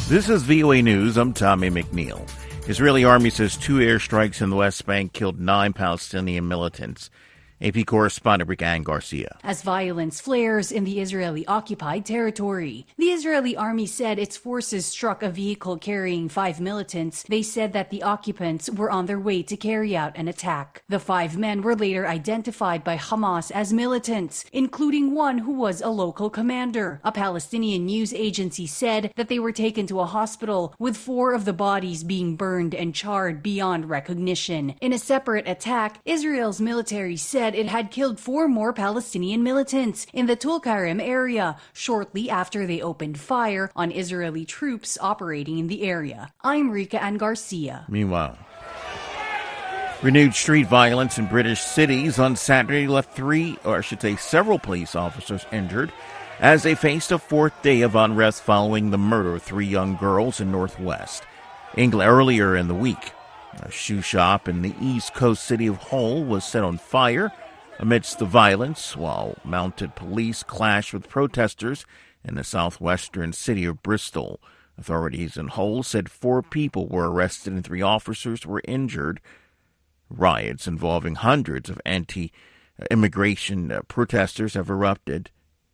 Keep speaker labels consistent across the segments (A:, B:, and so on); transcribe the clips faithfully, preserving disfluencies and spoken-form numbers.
A: This is V O A News. I'm Tommy McNeil. Israeli army says two airstrikes in the West Bank killed nine Palestinian militants. A P correspondent Brianne Garcia.
B: As violence flares in the Israeli-occupied territory, the Israeli army said its forces struck a vehicle carrying five militants. They said that the occupants were on their way to carry out an attack. The five men were later identified by Hamas as militants, including one who was a local commander. A Palestinian news agency said that they were taken to a hospital, with four of the bodies being burned and charred beyond recognition. In a separate attack, Israel's military said it had killed four more Palestinian militants in the Tulkarem area shortly after they opened fire on Israeli troops operating in the area. I'm Rika Ann Garcia.
A: Meanwhile, renewed street violence in British cities on Saturday left three, or I should say several police officers injured as they faced a fourth day of unrest following the murder of three young girls in Northwest England earlier in the week. A shoe shop in the east coast city of Hull was set on fire amidst the violence, while mounted police clashed with protesters in the southwestern city of Bristol. Authorities in Hull said four people were arrested and three officers were injured. Riots involving hundreds of anti-immigration protesters have erupted.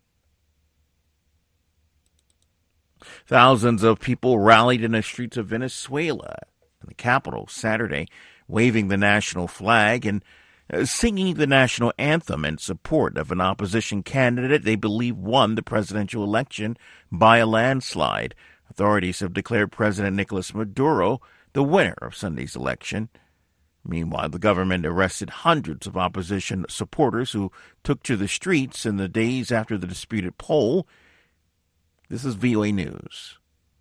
A: Thousands of people rallied in the streets of Venezuela, in the capital, Saturday, waving the national flag and uh, singing the national anthem in support of an opposition candidate they believe won the presidential election by a landslide. Authorities have declared President Nicolas Maduro the winner of Sunday's election. Meanwhile, the government arrested hundreds of opposition supporters who took to the streets in the days after the disputed poll. This is V O A News.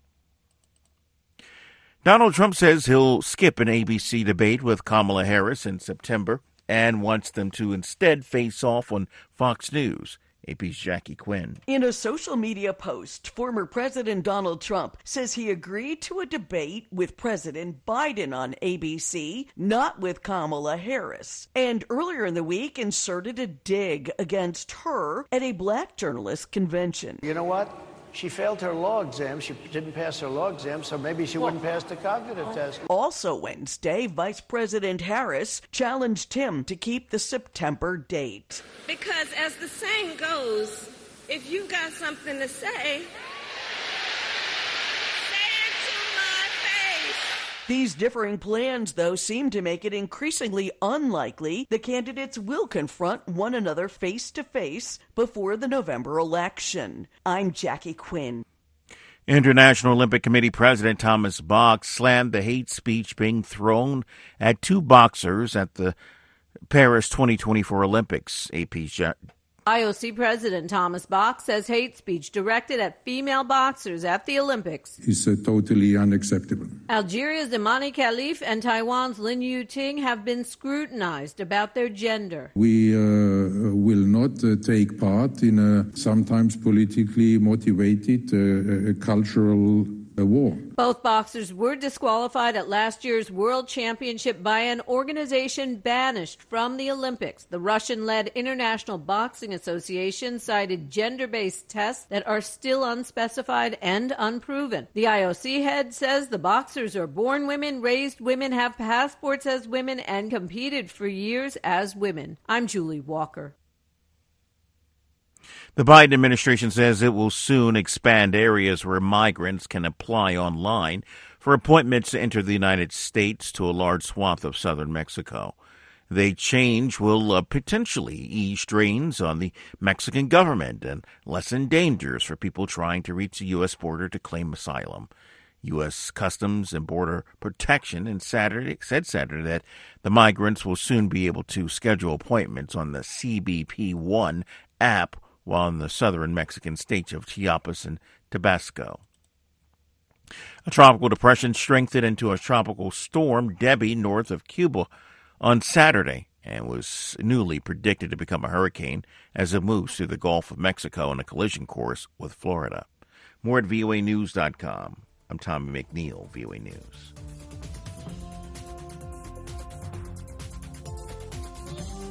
A: Donald Trump says he'll skip an A B C debate with Kamala Harris in September and wants them to instead face off on Fox News. A P's Jackie Quinn.
C: In a social media post, former President Donald Trump says he agreed to a debate with President Biden on A B C, not with Kamala Harris, and earlier in the week inserted a dig against her at a black journalist convention.
D: You know what? She failed her law exam. She didn't pass her law exam, so maybe she wouldn't pass the cognitive test.
C: Also Wednesday, Vice President Harris challenged him to keep the September date.
E: Because as the saying goes, if you've got something to say,
C: These differing plans, though, seem to make it increasingly unlikely the candidates will confront one another face-to-face before the November election. I'm Jackie Quinn.
A: International Olympic Committee President Thomas Bach slammed the hate speech being thrown at two boxers at the Paris twenty twenty-four Olympics. A P's
F: I O C President Thomas Bach says hate speech directed at female boxers at the Olympics
G: is uh, totally unacceptable.
F: Algeria's Imani Khalif and Taiwan's Lin Yuting have been scrutinized about their gender.
G: We uh, will not uh, take part in a sometimes politically motivated uh, cultural a war.
F: Both boxers were disqualified at last year's World Championship by an organization banished from the Olympics. The Russian-led International Boxing Association cited gender-based tests that are still unspecified and unproven. The I O C head says the boxers are born women, raised women, have passports as women, and competed for years as women. I'm Julie Walker.
A: The Biden administration says it will soon expand areas where migrants can apply online for appointments to enter the United States to a large swath of southern Mexico. The change will uh, potentially ease strains on the Mexican government and lessen dangers for people trying to reach the U S border to claim asylum. U S Customs and Border Protection and Saturday said Saturday that the migrants will soon be able to schedule appointments on the C B P one app while in the southern Mexican states of Chiapas and Tabasco. A tropical depression strengthened into a tropical storm, Debbie, north of Cuba on Saturday, and was newly predicted to become a hurricane as it moves through the Gulf of Mexico on a collision course with Florida. More at V O A news dot com. I'm Tommy McNeil, V O A News.